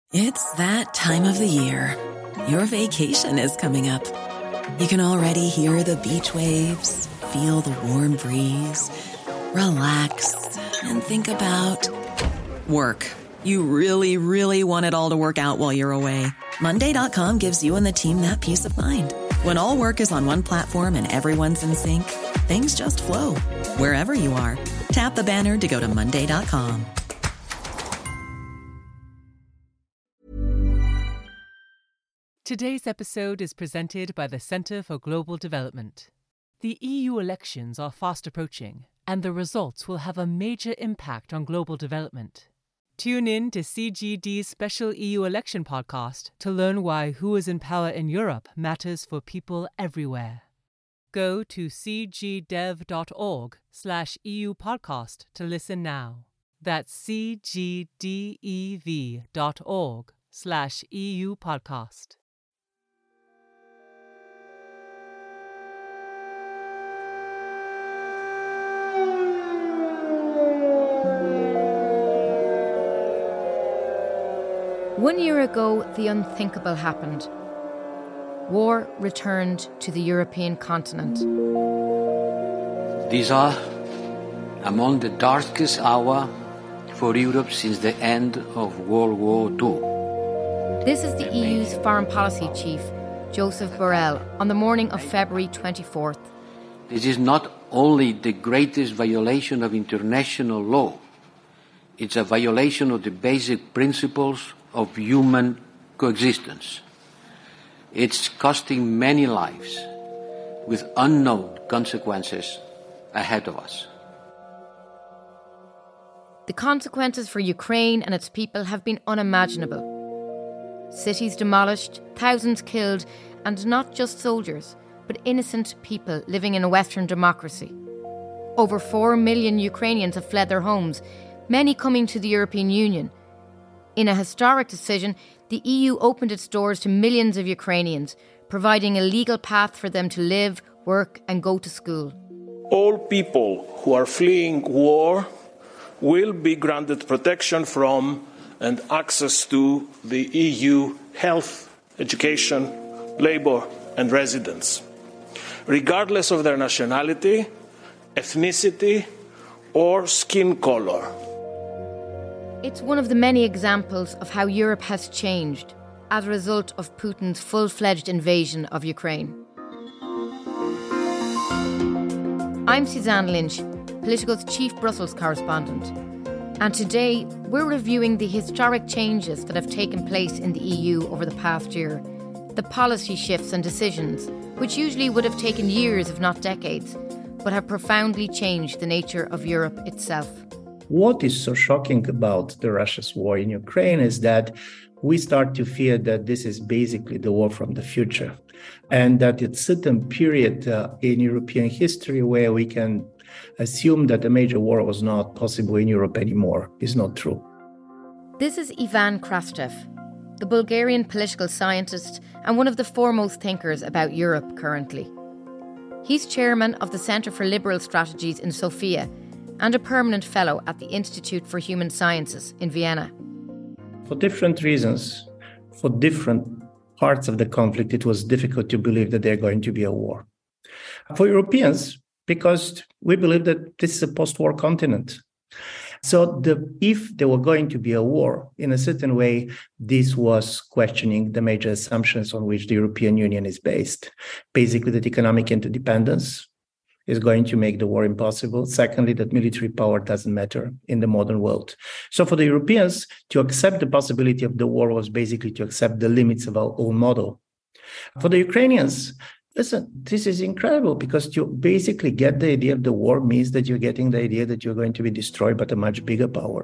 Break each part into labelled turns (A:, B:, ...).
A: It's that time of the year. Your vacation is coming up. You can already hear the beach waves, feel the warm breeze, relax, and think about work. You really, really want it all to work out while you're away. Monday.com gives you and the team that peace of mind. When all work is on one platform and everyone's in sync, things just flow. Wherever you are, tap the banner to go to Monday.com.
B: Today's episode is presented by the Centre for Global Development. The EU elections are fast approaching, and the results will have a major impact on global development. Tune in to CGD's special EU election podcast to learn why who is in power in Europe matters for people everywhere. Go to cgdev.org/EU podcast to listen now. That's cgdev.org/EU podcast.
C: One year ago, the unthinkable happened. War returned to the European continent.
D: These are among the darkest hours for Europe since the end of World War II.
C: This is the EU's foreign policy chief, Joseph Borrell, on the morning of February 24th.
D: This is not only the greatest violation of international law, it's a violation of the basic principles of human coexistence. It's costing many lives with unknown consequences ahead of us.
C: The consequences for Ukraine and its people have been unimaginable. Cities demolished, thousands killed, and not just soldiers, but innocent people living in a Western democracy. Over 4 million Ukrainians have fled their homes, many coming to the European Union. In a historic decision, the EU opened its doors to millions of Ukrainians, providing a legal path for them to live, work and go to school.
E: All people who are fleeing war will be granted protection from and access to the EU health, education, labour and residence, regardless of their nationality, ethnicity or skin colour.
C: It's one of the many examples of how Europe has changed as a result of Putin's full-fledged invasion of Ukraine. I'm Suzanne Lynch, Politico's chief Brussels correspondent, and today we're reviewing the historic changes that have taken place in the EU over the past year, the policy shifts and decisions, which usually would have taken years if not decades, but have profoundly changed the nature of Europe itself.
F: What is so shocking about the Russia's war in Ukraine is that we start to fear that this is basically the war from the future, and that it's a certain period in European history where we can assume that a major war was not possible in Europe anymore is not true.
C: This is Ivan Krastev, the Bulgarian political scientist and one of the foremost thinkers about Europe currently. He's chairman of the Centre for Liberal Strategies in Sofia and a permanent fellow at the Institute for Human Sciences in Vienna.
F: For different reasons, for different parts of the conflict, it was difficult to believe that there's going to be a war. For Europeans, because we believe that this is a post-war continent. So if there were going to be a war, in a certain way, this was questioning the major assumptions on which the European Union is based. Basically, that economic interdependence is going to make the war impossible. Secondly, that military power doesn't matter in the modern world. So for the Europeans, to accept the possibility of the war was basically to accept the limits of our own model. For the Ukrainians, listen, this is incredible because to basically get the idea of the war means that you're getting the idea that you're going to be destroyed by a much bigger power.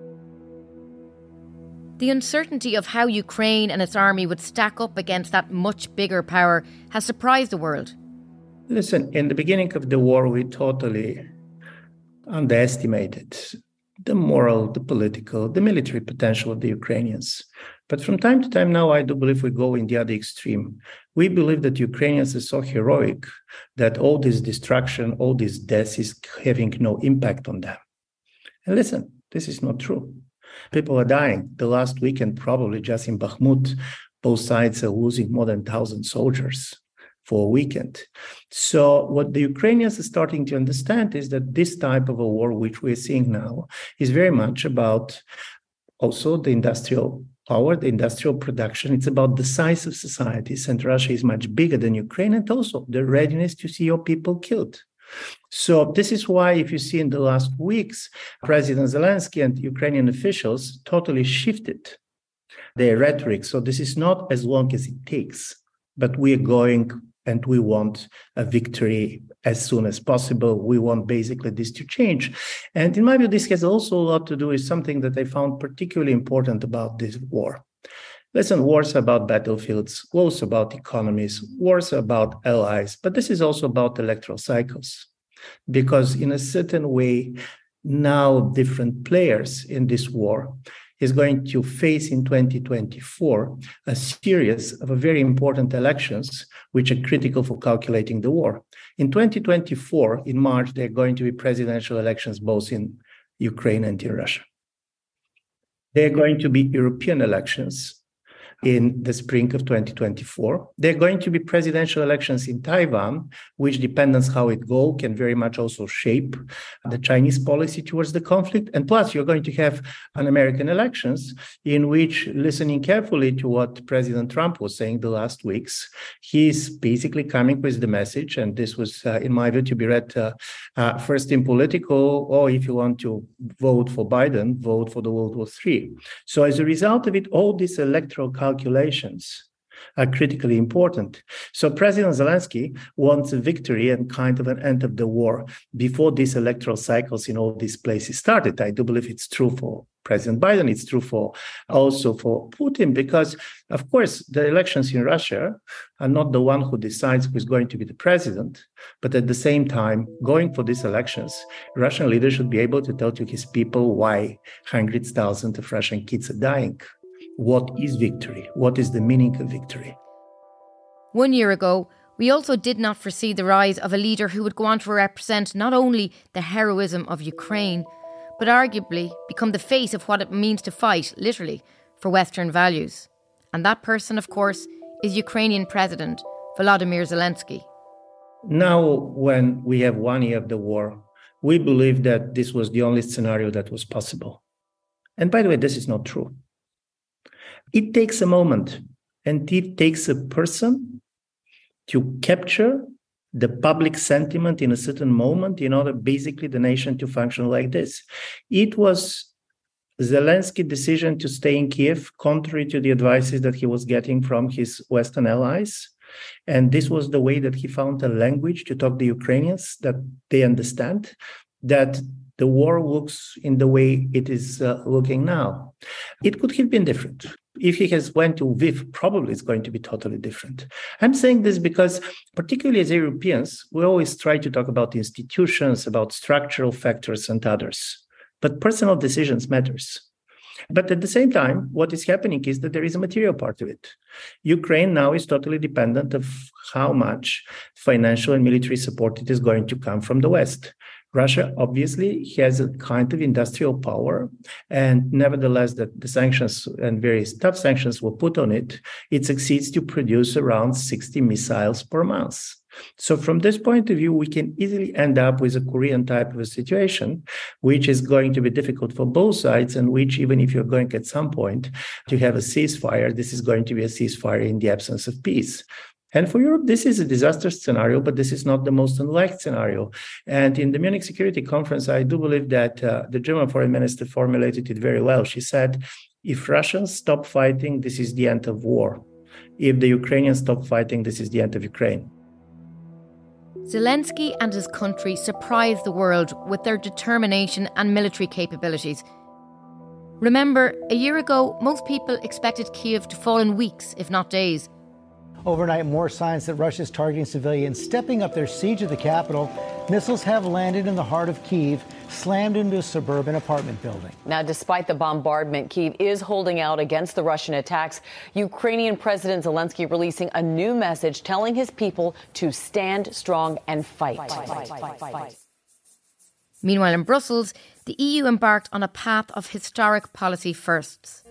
C: The uncertainty of how Ukraine and its army would stack up against that much bigger power has surprised the world.
F: Listen, in the beginning of the war, we totally underestimated the moral, the political, the military potential of the Ukrainians. But from time to time now, I do believe we go in the other extreme. We believe that Ukrainians are so heroic that all this destruction, all this death is having no impact on them. And listen, this is not true. People are dying. The last weekend, probably just in Bakhmut, both sides are losing more than 1,000 soldiers for a weekend. So what the Ukrainians are starting to understand is that this type of a war, which we're seeing now, is very much about also the industrial power, the industrial production. It's about the size of societies, and Russia is much bigger than Ukraine, and also the readiness to see your people killed. So this is why, if you see in the last weeks, President Zelensky and Ukrainian officials totally shifted their rhetoric. So this is not as long as it takes, but we are going and we want a victory as soon as possible. We want basically this to change. And in my view, this has also a lot to do with something that I found particularly important about this war. Listen, wars are about battlefields, wars about economies, wars are about allies, but this is also about electoral cycles. Because in a certain way, now different players in this war is going to face in 2024 a series of very important elections which are critical for calculating the war. In 2024, in March, there are going to be presidential elections both in Ukraine and in Russia. There are going to be European elections in the spring of 2024. There are going to be presidential elections in Taiwan, which, depends on how it goes, can very much also shape the Chinese policy towards the conflict. And plus, you're going to have an American elections in which, listening carefully to what President Trump was saying the last weeks, he's basically coming with the message, and this was, in my view, to be read first in Politico, or if you want to vote for Biden, vote for the World War III. So as a result of it, all these electoral calculations are critically important. So President Zelensky wants a victory and kind of an end of the war before these electoral cycles in all these places started. I do believe it's true for President Biden. It's true for also for Putin, because, of course, the elections in Russia are not the one who decides who's going to be the president. But at the same time, going for these elections, Russian leaders should be able to tell to his people why hundreds of thousands of Russian kids are dying. What is victory? What is the meaning of victory?
C: 1 year ago, we also did not foresee the rise of a leader who would go on to represent not only the heroism of Ukraine, but arguably become the face of what it means to fight, literally, for Western values. And that person, of course, is Ukrainian President Volodymyr Zelensky.
F: Now, when we have 1 year of the war, we believe that this was the only scenario that was possible. And by the way, this is not true. It takes a moment, and it takes a person to capture the public sentiment in a certain moment in order basically the nation to function like this. It was Zelensky's decision to stay in Kiev, contrary to the advices that he was getting from his Western allies. And this was the way that he found a language to talk to the Ukrainians that they understand, that the war looks in the way it is looking now. It could have been different. If he has went to Lviv, probably it's going to be totally different. I'm saying this because, particularly as Europeans, we always try to talk about institutions, about structural factors and others. But personal decisions matters. But at the same time, what is happening is that there is a material part of it. Ukraine now is totally dependent of how much financial and military support it is going to come from the West. Russia obviously has a kind of industrial power, and nevertheless that the sanctions and various tough sanctions were put on it, it succeeds to produce around 60 missiles per month. So from this point of view, we can easily end up with a Korean type of a situation, which is going to be difficult for both sides, and which, even if you're going at some point to have a ceasefire, this is going to be a ceasefire in the absence of peace. And for Europe, this is a disaster scenario, but this is not the most unlikely scenario. And in the Munich Security Conference, I do believe that the German foreign minister formulated it very well. She said, if Russians stop fighting, this is the end of war. If the Ukrainians stop fighting, this is the end of Ukraine.
C: Zelensky and his country surprised the world with their determination and military capabilities. Remember, a year ago, most people expected Kyiv to fall in weeks, if not days.
G: Overnight, more signs that Russia is targeting civilians, stepping up their siege of the capital. Missiles have landed in the heart of Kyiv, slammed into a suburban apartment building.
H: Now, despite the bombardment, Kyiv is holding out against the Russian attacks. Ukrainian President Zelensky releasing a new message telling his people to stand strong and fight.
C: Meanwhile, in Brussels, the EU embarked on a path of historic policy firsts.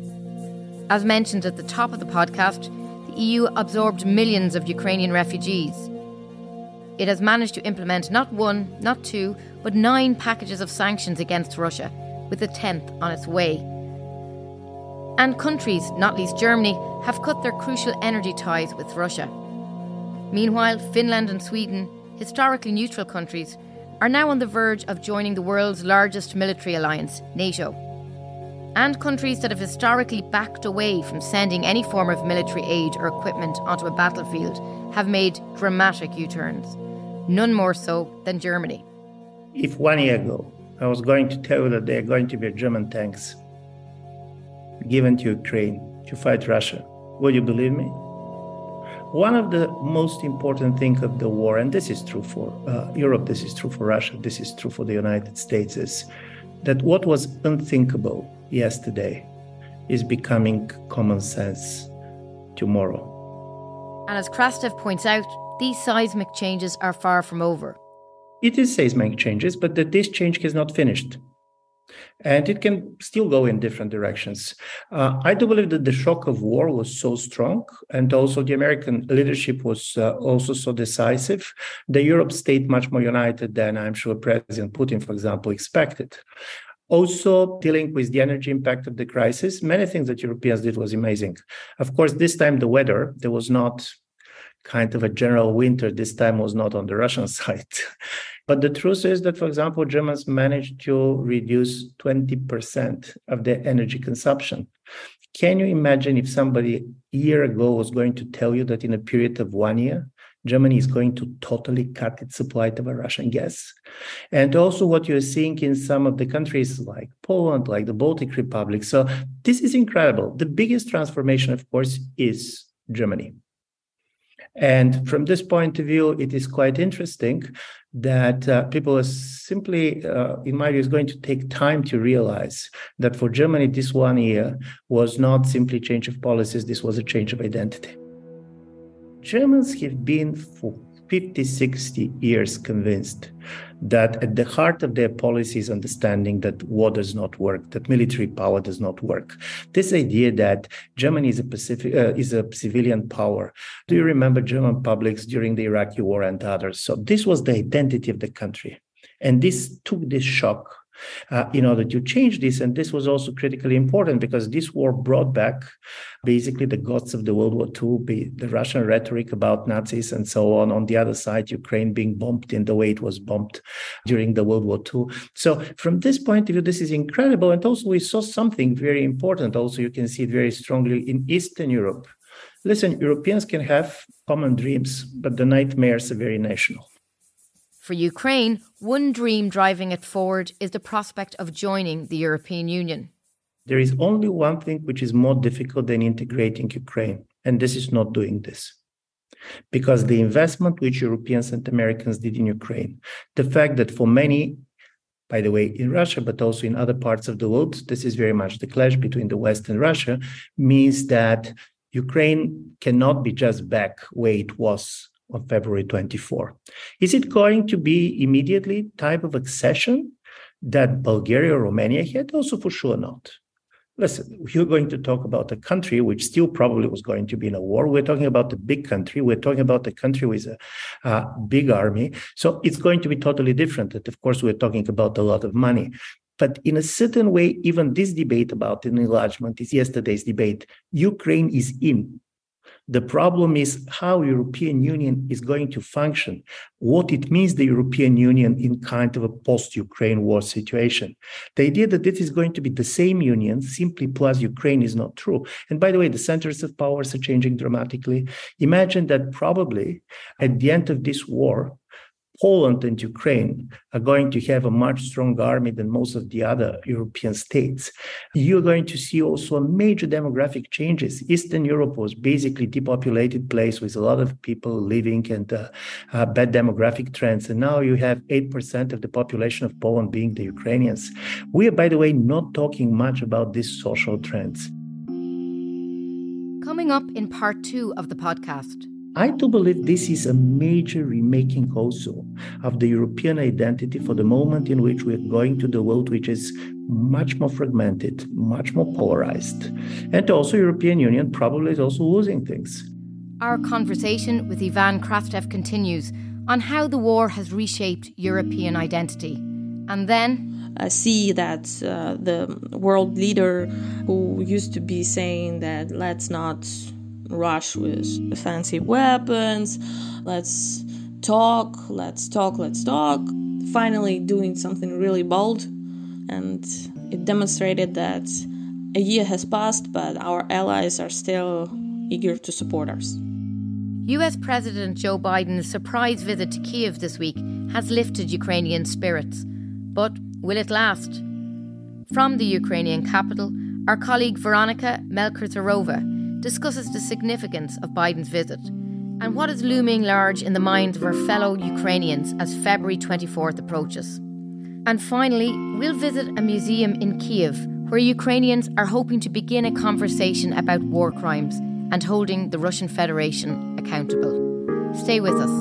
C: As mentioned at the top of the podcast, the EU absorbed millions of Ukrainian refugees. It has managed to implement not one, not two, but 9 packages of sanctions against Russia, with a 10th on its way. And countries, not least Germany, have cut their crucial energy ties with Russia. Meanwhile, Finland and Sweden, historically neutral countries, are now on the verge of joining the world's largest military alliance, NATO. And countries that have historically backed away from sending any form of military aid or equipment onto a battlefield have made dramatic U-turns, none more so than Germany.
F: If 1 year ago I was going to tell you that there are going to be German tanks given to Ukraine to fight Russia, would you believe me? One of the most important things of the war, and this is true for Europe, this is true for Russia, this is true for the United States, is that what was unthinkable yesterday is becoming common sense tomorrow.
C: And as Krastev points out, these seismic changes are far from over.
F: It is seismic changes, but that this change is not finished. And it can still go in different directions. I do believe that the shock of war was so strong, and also the American leadership was also so decisive, that Europe stayed much more united than I'm sure President Putin, for example, expected. Also, dealing with the energy impact of the crisis, many things that Europeans did was amazing. Of course, this time the weather, there was not kind of a general winter. This time was not on the Russian side. But the truth is that, for example, Germans managed to reduce 20% of their energy consumption. Can you imagine if somebody a year ago was going to tell you that in a period of 1 year, Germany is going to totally cut its supply of Russian gas? And also what you're seeing in some of the countries like Poland, like the Baltic Republic. So this is incredible. The biggest transformation, of course, is Germany. And from this point of view, it is quite interesting that people are simply, in my view, is going to take time to realize that for Germany, this 1 year was not simply change of policies, this was a change of identity. Germans have been for 50, 60 years convinced that at the heart of their policy is understanding that war does not work, that military power does not work. This idea that Germany is a civilian power. Do you remember German publics during the Iraqi war and others? So this was the identity of the country. And this took this shock in order to change this. And this was also critically important because this war brought back basically the gods of the World War II, the Russian rhetoric about Nazis and so on. On the other side, Ukraine being bombed in the way it was bombed during the World War II. So from this point of view, this is incredible. And also we saw something very important. Also, you can see it very strongly in Eastern Europe. Listen, Europeans can have common dreams, but the nightmares are very national.
C: For Ukraine, one dream driving it forward is the prospect of joining the European Union.
F: There is only one thing which is more difficult than integrating Ukraine, and this is not doing this. Because the investment which Europeans and Americans did in Ukraine, the fact that for many, by the way, in Russia, but also in other parts of the world, this is very much the clash between the West and Russia, means that Ukraine cannot be just back where it was on February 24. Is it going to be immediately type of accession that Bulgaria or Romania had? Also for sure not. Listen, you're going to talk about a country which still probably was going to be in a war. We're talking about a big country. We're talking about a country with a big army. So it's going to be totally different. And of course, we're talking about a lot of money. But in a certain way, even this debate about an enlargement is yesterday's debate. Ukraine is in. The problem is how European Union is going to function, what it means the European Union in kind of a post-Ukraine war situation. The idea that this is going to be the same union simply plus Ukraine is not true. And by the way, the centers of powers are changing dramatically. Imagine that probably at the end of this war, Poland and Ukraine are going to have a much stronger army than most of the other European states. You're going to see also major demographic changes. Eastern Europe was basically a depopulated place with a lot of people living and bad demographic trends. And now you have 8% of the population of Poland being the Ukrainians. We are, by the way, not talking much about these social trends.
C: Coming up in part 2 of the podcast,
F: I do believe this is a major remaking also of the European identity for the moment in which we are going to the world, which is much more fragmented, much more polarized. And also European Union probably is also losing things.
C: Our conversation with Ivan Krastev continues on how the war has reshaped European identity. And then
I: I see that the world leader who used to be saying that let's not rush with fancy weapons, let's talk, finally doing something really bold. And it demonstrated that a year has passed, but our allies are still eager to support us.
C: US President Joe Biden's surprise visit to Kyiv this week has lifted Ukrainian spirits. But will it last? From the Ukrainian capital, our colleague Veronika Melkrzarova discusses the significance of Biden's visit and what is looming large in the minds of our fellow Ukrainians as February 24th approaches. And finally, we'll visit a museum in Kyiv where Ukrainians are hoping to begin a conversation about war crimes and holding the Russian Federation accountable. Stay with us.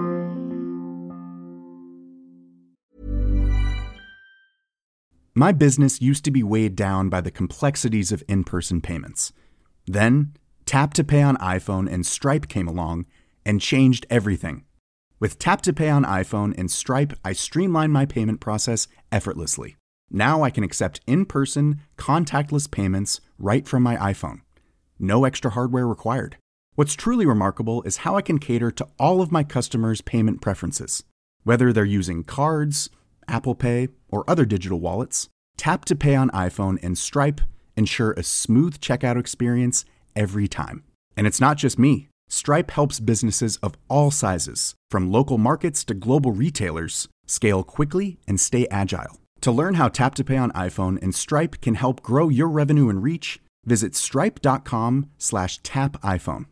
J: My business used to be weighed down by the complexities of in-person payments. Then, Tap to Pay on iPhone and Stripe came along and changed everything. With Tap to Pay on iPhone and Stripe, I streamlined my payment process effortlessly. Now I can accept in-person, contactless payments right from my iPhone. No extra hardware required. What's truly remarkable is how I can cater to all of my customers' payment preferences. Whether they're using cards, Apple Pay, or other digital wallets, Tap to Pay on iPhone and Stripe ensure a smooth checkout experience every time. And it's not just me. Stripe helps businesses of all sizes, from local markets to global retailers, scale quickly and stay agile. To learn how Tap to Pay on iPhone and Stripe can help grow your revenue and reach, visit stripe.com/tapiphone.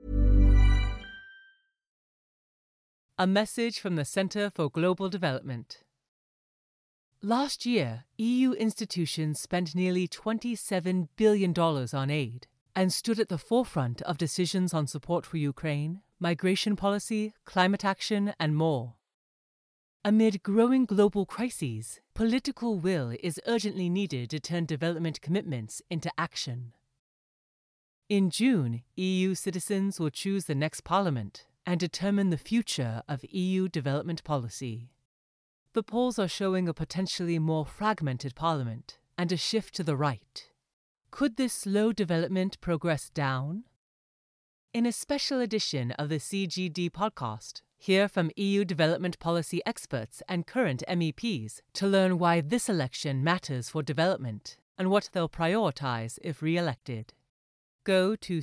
B: A message from the Centre for Global Development. Last year, EU institutions spent nearly $27 billion on aid and stood at the forefront of decisions on support for Ukraine, migration policy, climate action, and more. Amid growing global crises, political will is urgently needed to turn development commitments into action. In June, EU citizens will choose the next parliament and determine the future of EU development policy. The polls are showing a potentially more fragmented parliament and a shift to the right. Could this slow development progress down? In a special edition of the CGD podcast, hear from EU development policy experts and current MEPs to learn why this election matters for development and what they'll prioritise if re-elected. Go to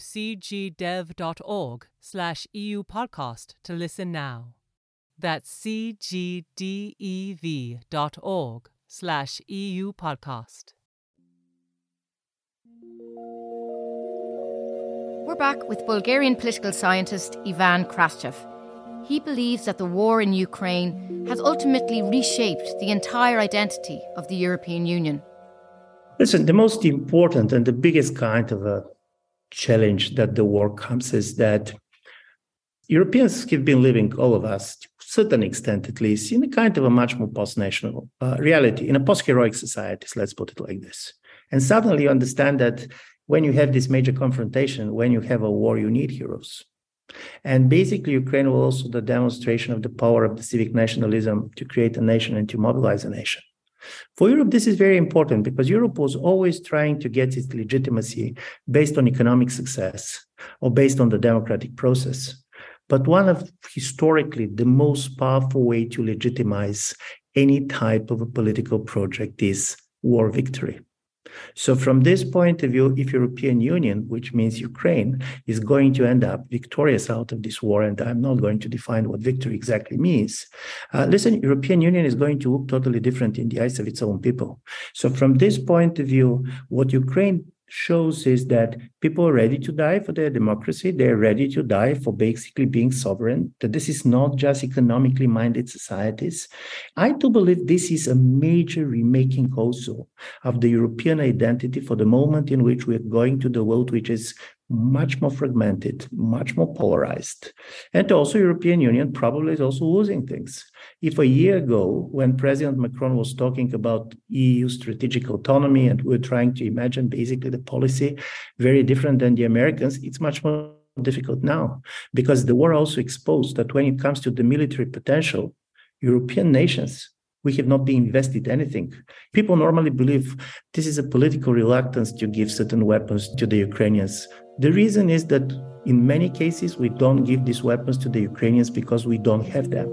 B: cgdev.org/EU podcast to listen now. That's cgdev.org/EU podcast.
C: We're back with Bulgarian political scientist Ivan Krastev. He believes that the war in Ukraine has ultimately reshaped the entire identity of the European Union.
F: Listen, the most important and the biggest kind of a challenge that the war comes is that Europeans have been living, all of us, to a certain extent at least, in a kind of a much more post-national reality, in a post-heroic societies, let's put it like this. And suddenly you understand that when you have this major confrontation, when you have a war, you need heroes. And basically, Ukraine was also the demonstration of the power of the civic nationalism to create a nation and to mobilize a nation. For Europe, this is very important because Europe was always trying to get its legitimacy based on economic success or based on the democratic process. But one of historically the most powerful way to legitimize any type of a political project is war victory. So from this point of view, if European Union, which means Ukraine, is going to end up victorious out of this war, and I'm not going to define what victory exactly means, European Union is going to look totally different in the eyes of its own people. So from this point of view, what Ukraine shows is that people are ready to die for their democracy. They're ready to die for basically being sovereign, that this is not just economically minded societies. I do believe this is a major remaking also of the European identity for the moment in which we're going to the world, which is much more fragmented, much more polarized. And also European Union probably is also losing things. If a year ago, when President Macron was talking about EU strategic autonomy and we were trying to imagine basically the policy very different than the Americans, it's much more difficult now because the war also exposed that when it comes to the military potential, European nations, we have not been invested anything. People normally believe this is a political reluctance to give certain weapons to the Ukrainians. The reason is that in many cases, we don't give these weapons to the Ukrainians because we don't have them.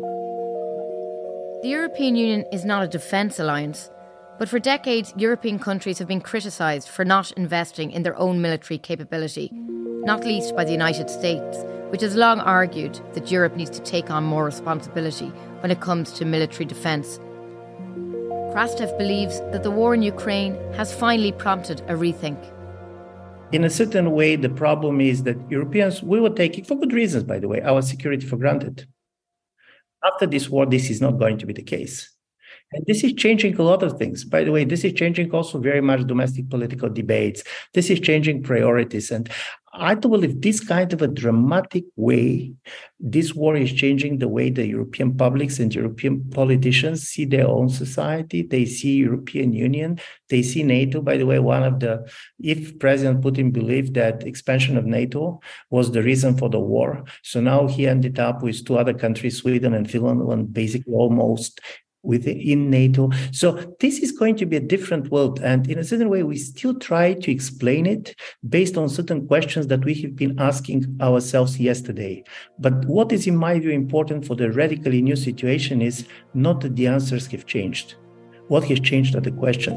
C: The European Union is not a defence alliance, but for decades, European countries have been criticised for not investing in their own military capability, not least by the United States, which has long argued that Europe needs to take on more responsibility when it comes to military defence. Krastev believes that the war in Ukraine has finally prompted a rethink.
F: In a certain way, the problem is that Europeans, we were taking, for good reasons, by the way, our security for granted. After this war, this is not going to be the case. And this is changing a lot of things. By the way, this is changing also very much domestic political debates. This is changing priorities. And I do believe this kind of a dramatic way, this war is changing the way the European publics and European politicians see their own society. They see European Union. They see NATO. By the way, if President Putin believed that expansion of NATO was the reason for the war, so now he ended up with two other countries, Sweden and Finland, basically almost within NATO. So this is going to be a different world. And in a certain way, we still try to explain it based on certain questions that we have been asking ourselves yesterday. But what is, in my view, important for the radically new situation is not that the answers have changed. What has changed are the questions.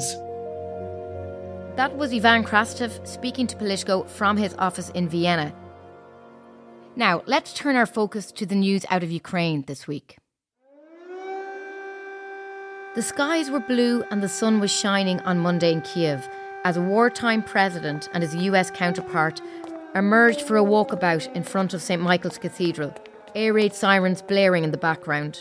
C: That was Ivan Krastev speaking to Politico from his office in Vienna. Now, let's turn our focus to the news out of Ukraine this week. The skies were blue and the sun was shining on Monday in Kiev as a wartime president and his US counterpart emerged for a walkabout in front of St. Michael's Cathedral, air raid sirens blaring in the background.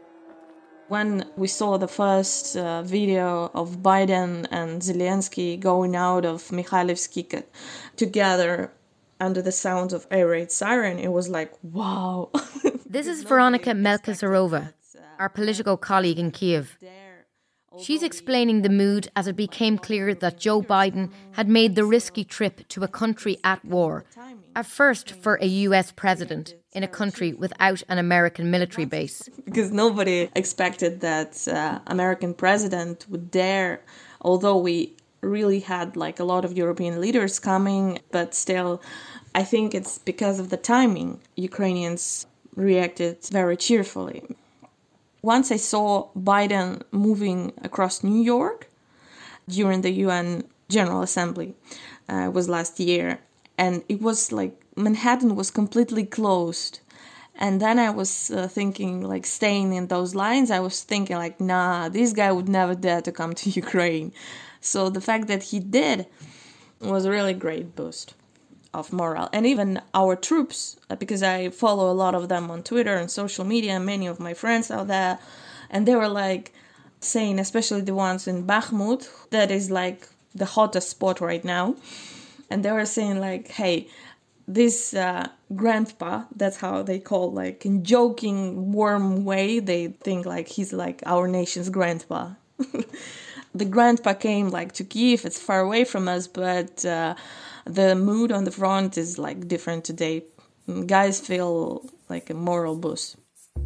I: When we saw the first video of Biden and Zelensky going out of Mikhailivsky together under the sounds of air raid siren, it was like, wow.
C: This is Veronika Melkasarova, our Politico colleague in Kiev. She's explaining the mood as it became clear that Joe Biden had made the risky trip to a country at war, a first for a US president in a country without an American military base.
I: Because nobody expected that American president would dare, although we really had like a lot of European leaders coming, but still, I think it's because of the timing. Ukrainians reacted very cheerfully. Once I saw Biden moving across New York during the UN General Assembly, it was last year, and it was like Manhattan was completely closed. And then I was thinking, like, staying in those lines, I was thinking, like, nah, this guy would never dare to come to Ukraine. So the fact that he did was a really great boost of morale. And even our troops, because I follow a lot of them on Twitter and social media, and many of my friends out there, and they were like saying, especially the ones in Bakhmut, that is like the hottest spot right now. And they were saying like, hey, this grandpa, that's how they call, like in joking, warm way, they think like he's like our nation's grandpa. The grandpa came like to Kyiv, it's far away from us, but the mood on the front is like different today. Guys feel like a moral boost.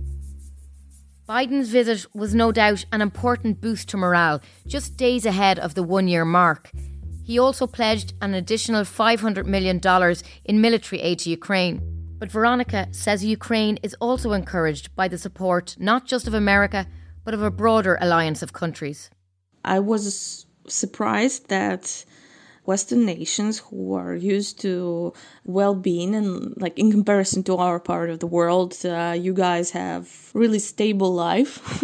C: Biden's visit was no doubt an important boost to morale, just days ahead of the one-year mark. He also pledged an additional $500 million in military aid to Ukraine. But Veronika says Ukraine is also encouraged by the support not just of America, but of a broader alliance of countries.
I: I was surprised that Western nations who are used to well-being and like in comparison to our part of the world, you guys have really stable life.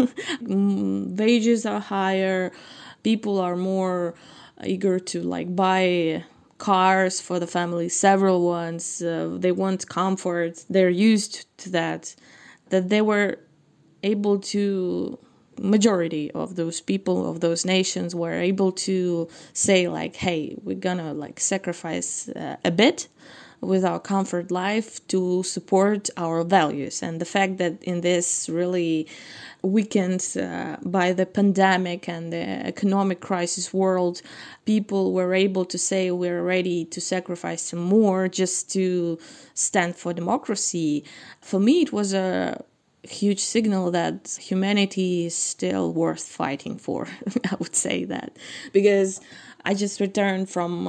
I: Wages are higher. People are more eager to like buy cars for the family, several ones. They want comfort. They're used to that they were able to, majority of those people, of those nations were able to say like, hey, we're gonna like sacrifice a bit. with our comfort life to support our values. And the fact that in this really weakened by the pandemic and the economic crisis world, people were able to say we're ready to sacrifice some more just to stand for democracy. For me, it was a huge signal that humanity is still worth fighting for. I would say that, because I just returned from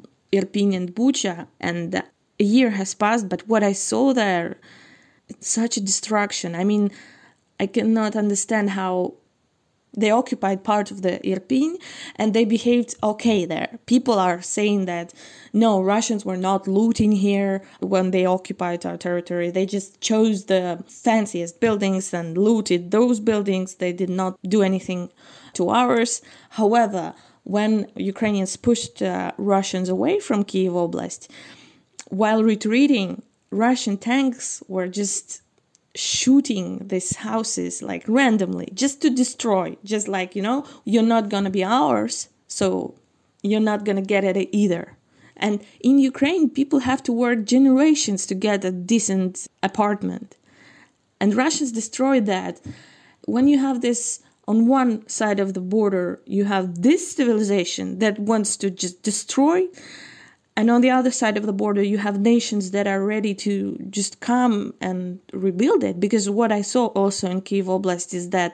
I: Irpin and Bucha, and a year has passed, but what I saw there, it's such a destruction. I mean, I cannot understand how they occupied part of the Irpin and they behaved okay there. People are saying that, no, Russians were not looting here when they occupied our territory. They just chose the fanciest buildings and looted those buildings. They did not do anything to ours. However, when Ukrainians pushed Russians away from Kyiv Oblast, while retreating, Russian tanks were just shooting these houses like randomly, just to destroy, just like, you're not going to be ours, so you're not going to get it either. And in Ukraine, people have to work generations to get a decent apartment. And Russians destroyed that. When you have this on one side of the border, you have this civilization that wants to just destroy. And on the other side of the border, you have nations that are ready to just come and rebuild it. Because what I saw also in Kyiv Oblast is that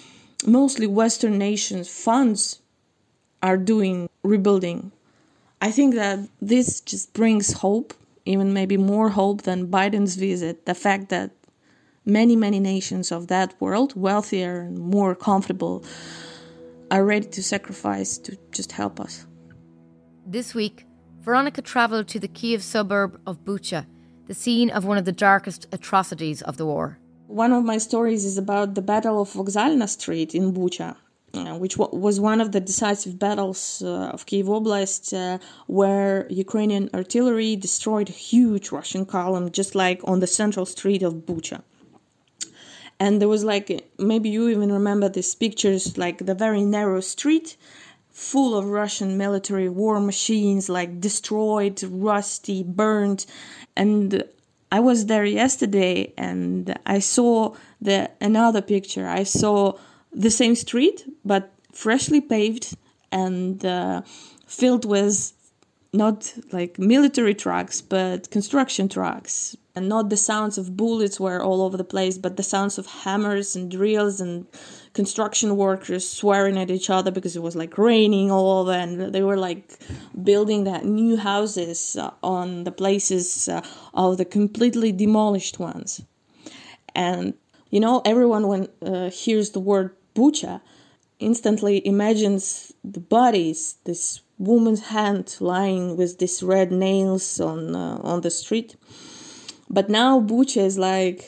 I: mostly Western nations' funds are doing rebuilding. I think that this just brings hope, even maybe more hope than Biden's visit. The fact that many, many nations of that world, wealthier and more comfortable, are ready to sacrifice to just help us.
C: This week, Veronica travelled to the Kyiv suburb of Bucha, the scene of one of the darkest atrocities of the war.
I: One of my stories is about the Battle of Vokzalna Street in Bucha, which was one of the decisive battles of Kyiv Oblast, where Ukrainian artillery destroyed a huge Russian column, just like on the central street of Bucha. And there was maybe you even remember these pictures, like the very narrow street, full of Russian military war machines, destroyed, rusty, burned. And I was there yesterday and I saw another picture. I saw the same street, but freshly paved and filled with not military trucks, but construction trucks. And not the sounds of bullets were all over the place, but the sounds of hammers and drills and construction workers swearing at each other because it was raining all over, and they were building that new houses on the places of the completely demolished ones. And everyone when hears the word Bucha instantly imagines the bodies, this woman's hand lying with these red nails on the street. But now Bucha is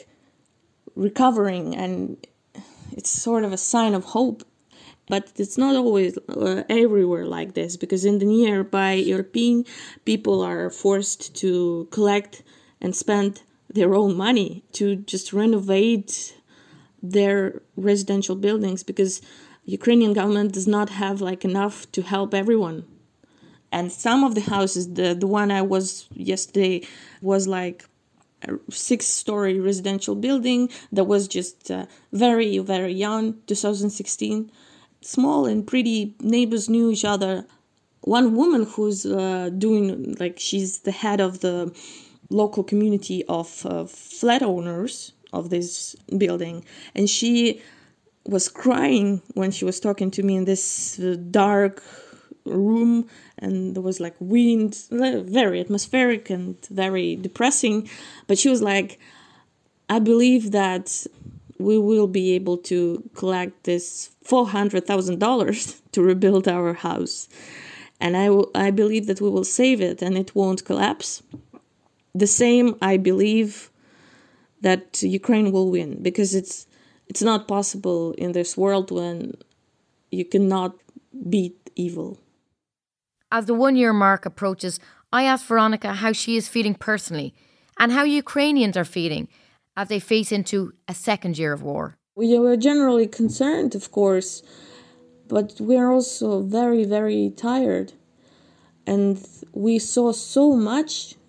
I: recovering, and it's sort of a sign of hope. But it's not always everywhere like this, because in the nearby Irpin, people are forced to collect and spend their own money to just renovate their residential buildings, because Ukrainian government does not have enough to help everyone. And some of the houses, the one I was yesterday was a 6-story residential building that was just very, very young, 2016. Small and pretty, neighbors knew each other. One woman who's she's the head of the local community of flat owners of this building. And she was crying when she was talking to me in this dark room, and there was wind, very atmospheric and very depressing. But she was I believe that we will be able to collect this $400,000 to rebuild our house. And I believe that we will save it and it won't collapse. The same, I believe that Ukraine will win, because it's not possible in this world when you cannot beat evil.
C: As the 1-year mark approaches, I asked Veronica how she is feeling personally and how Ukrainians are feeling as they face into a second year of war.
I: We were generally concerned, of course, but we're also very, very tired. And we saw so much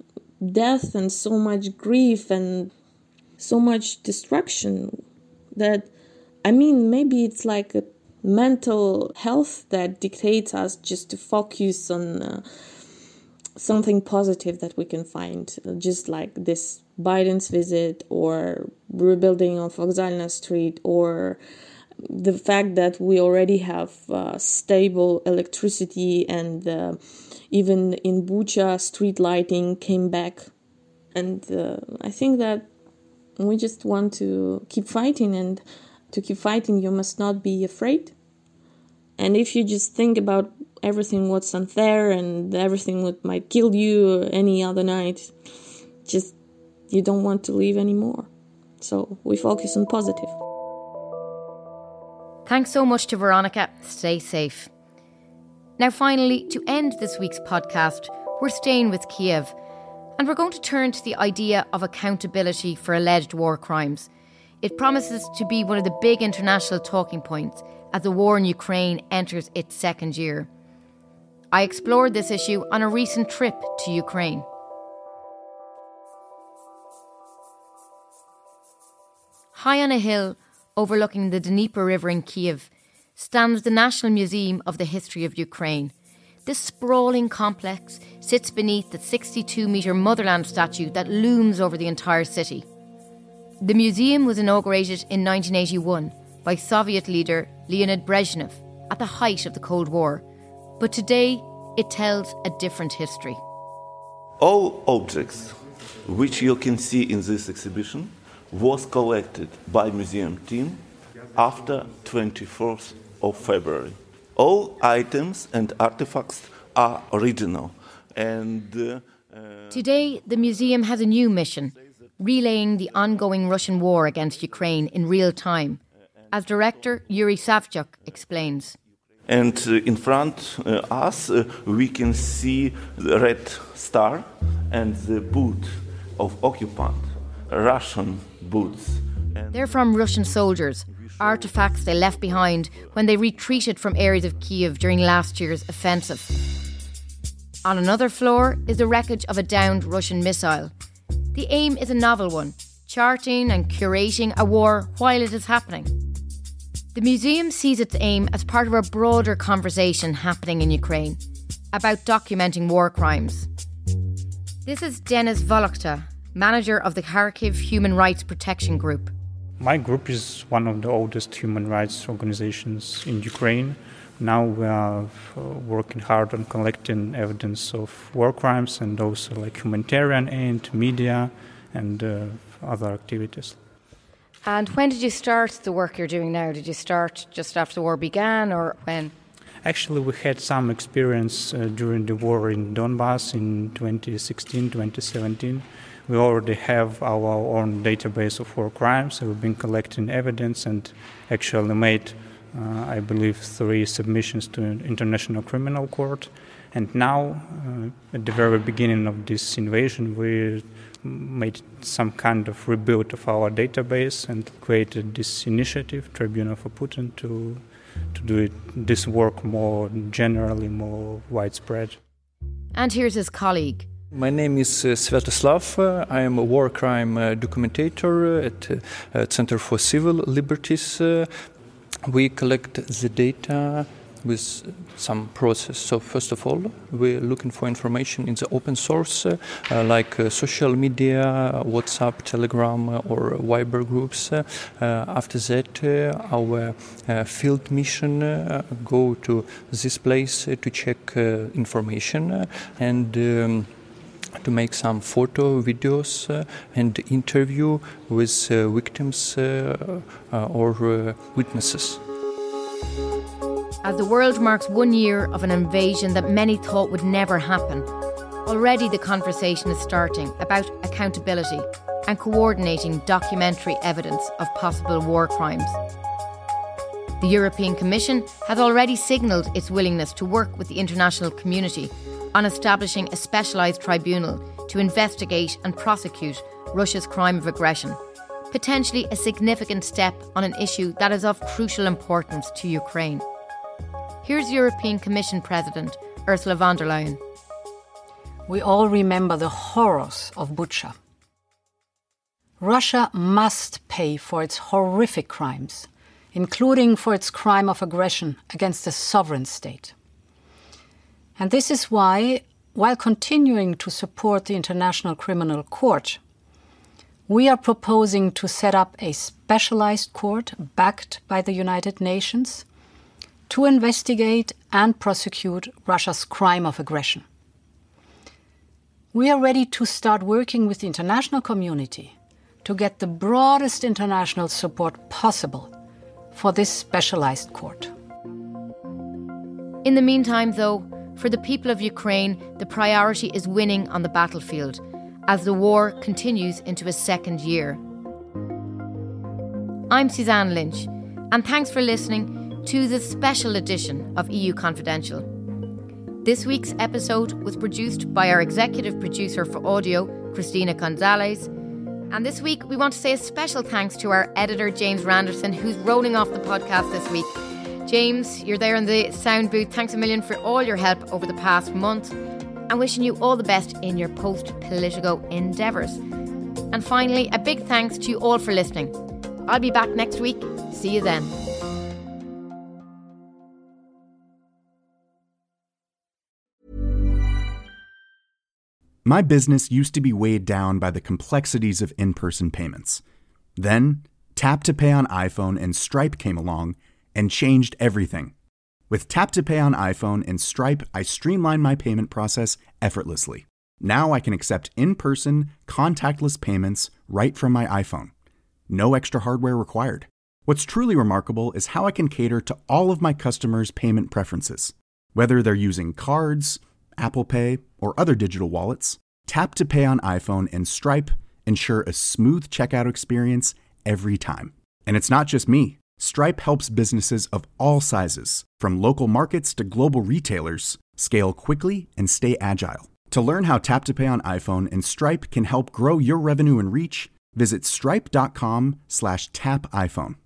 I: death and so much grief and so much destruction that, maybe it's like a mental health that dictates us just to focus on something positive that we can find, just like this Biden's visit or rebuilding of Vokzalna Street, or the fact that we already have stable electricity and even in Bucha street lighting came back. And I think that we just want to keep fighting, and to keep fighting you must not be afraid. And if you just think about everything what's unfair and everything what might kill you any other night, just you don't want to live anymore. So we focus on positive.
C: Thanks so much to Veronica. Stay safe. Now finally, to end this week's podcast, we're staying with Kiev, and we're going to turn to the idea of accountability for alleged war crimes. It promises to be one of the big international talking points as the war in Ukraine enters its second year. I explored this issue on a recent trip to Ukraine. High on a hill overlooking the Dnieper River in Kiev stands the National Museum of the History of Ukraine. This sprawling complex sits beneath the 62-metre motherland statue that looms over the entire city. The museum was inaugurated in 1981 by Soviet leader Leonid Brezhnev at the height of the Cold War. But today, it tells a different history.
K: All objects which you can see in this exhibition was collected by museum team after 24th of February. All items and artifacts are original.
C: Today, the museum has a new mission, relaying the ongoing Russian war against Ukraine in real time, as director Yuri Savchuk explains.
K: And in front us, we can see the red star and the boot of occupant, Russian boots.
C: They're from Russian soldiers, artefacts they left behind when they retreated from areas of Kiev during last year's offensive. On another floor is the wreckage of a downed Russian missile. The aim is a novel one, charting and curating a war while it is happening. The museum sees its aim as part of a broader conversation happening in Ukraine about documenting war crimes. This is Denis Volokta, manager of the Kharkiv Human Rights Protection Group.
L: My group is one of the oldest human rights organizations in Ukraine. Now we are working hard on collecting evidence of war crimes and also like humanitarian aid, media and other activities.
C: And when did you start the work you're doing now? Did you start just after the war began or when?
L: Actually, we had some experience during the war in Donbass in 2016, 2017. We already have our own database of war crimes. So we've been collecting evidence and actually made, I believe, 3 submissions to an International Criminal Court. And now, at the very beginning of this invasion, we made some kind of rebuild of our database and created this initiative, Tribunal for Putin, to do this work more generally, more widespread.
C: And here's his colleague.
M: My name is Sviatoslav. I am a war crime documentator at Center for Civil Liberties. We collect the data with some process. So first of all, we're looking for information in the open source, like social media, WhatsApp, Telegram, or Viber groups. After that, our field mission go to this place to check information and to make some photo, videos, and interview with victims or witnesses.
C: As the world marks 1 year of an invasion that many thought would never happen, already the conversation is starting about accountability and coordinating documentary evidence of possible war crimes. The European Commission has already signalled its willingness to work with the international community on establishing a specialised tribunal to investigate and prosecute Russia's crime of aggression, potentially a significant step on an issue that is of crucial importance to Ukraine. Here's European Commission President Ursula von der Leyen.
N: we all remember the horrors of Bucha. Russia must pay for its horrific crimes, including for its crime of aggression against a sovereign state. And this is why, while continuing to support the International Criminal Court, we are proposing to set up a specialized court backed by the United Nations to investigate and prosecute Russia's crime of aggression. We are ready to start working with the international community to get the broadest international support possible for this specialized court.
C: In the meantime, though, for the people of Ukraine, the priority is winning on the battlefield as the war continues into a second year. I'm Suzanne Lynch, and thanks for listening to the special edition of EU Confidential. This week's episode was produced by our executive producer for audio, Christina Gonzalez. And this week, we want to say a special thanks to our editor, James Randerson, who's rolling off the podcast this week. James, you're there in the sound booth. Thanks a million for all your help over the past month. And wishing you all the best in your post-Politico endeavours. And finally, a big thanks to you all for listening. I'll be back next week. See you then.
J: My business used to be weighed down by the complexities of in-person payments. Then, Tap to Pay on iPhone and Stripe came along and changed everything. With Tap to Pay on iPhone and Stripe, I streamlined my payment process effortlessly. Now I can accept in-person, contactless payments right from my iPhone. No extra hardware required. What's truly remarkable is how I can cater to all of my customers' payment preferences. Whether they're using cards, Apple Pay, or other digital wallets, Tap to Pay on iPhone and Stripe ensure a smooth checkout experience every time. And it's not just me. Stripe helps businesses of all sizes, from local markets to global retailers, scale quickly and stay agile. To learn how Tap to Pay on iPhone and Stripe can help grow your revenue and reach, visit stripe.com/tapiphone.